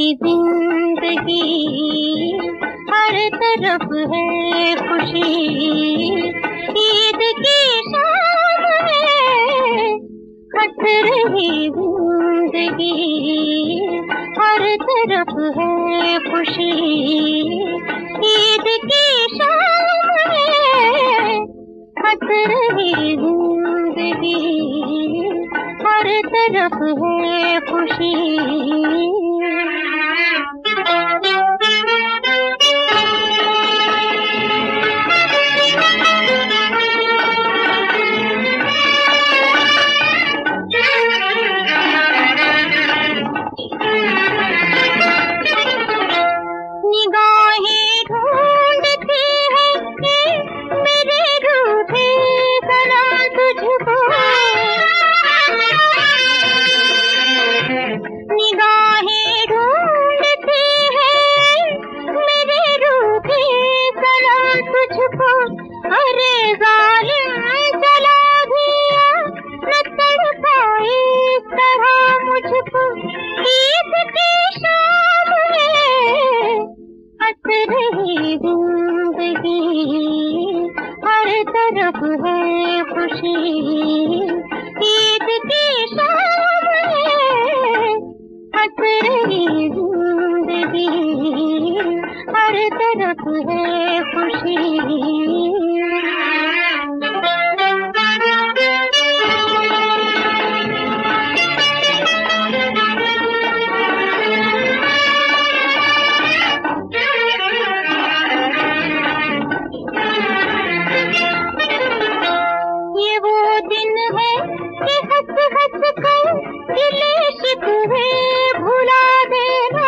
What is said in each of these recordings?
जिंदगी हर तरफ है खुशी। ईद की शाम है हंस रही जिंदगी हर तरफ है खुशी। ईद की शाम है हंस रही जिंदगी हर तरफ है खुशी। निगाहें ढूंढती है मेरे रूठे सनम तुझको। निगाहें ढूंढती है मेरे रूठे सनम तुझको। अरे जालिम जला दिया न तड़पाए इस तरह मुझको। ईद की शाम है हंस रही जिंदगी हर तरफ है खुशी। ईद की शाम है हंस रही जिंदगी हर तरफ है खुशी। हंस हंस कर गिले शिकवे भुला देना।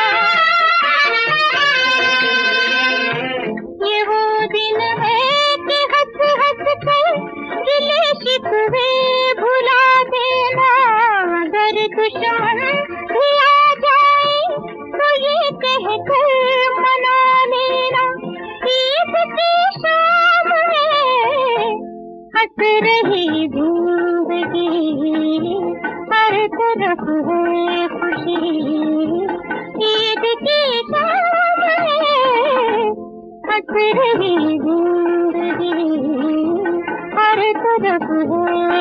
ये वो दिन है कि हंस हंस कर गिले शिकवे भुला देना। अगर दुश्मन भी आ जाए तो ये कहकर मना लेना। ईद की शाम है हंस रही जिंदगी हर तरफ है खुशी। ईद की शाम है हंस रही जिंदगी हर तरफ है